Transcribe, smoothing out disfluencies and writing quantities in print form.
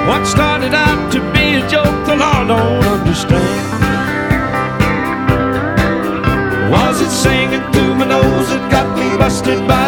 What started out to be a joke, the law don't understand. Was it singing through my nose that got me busted by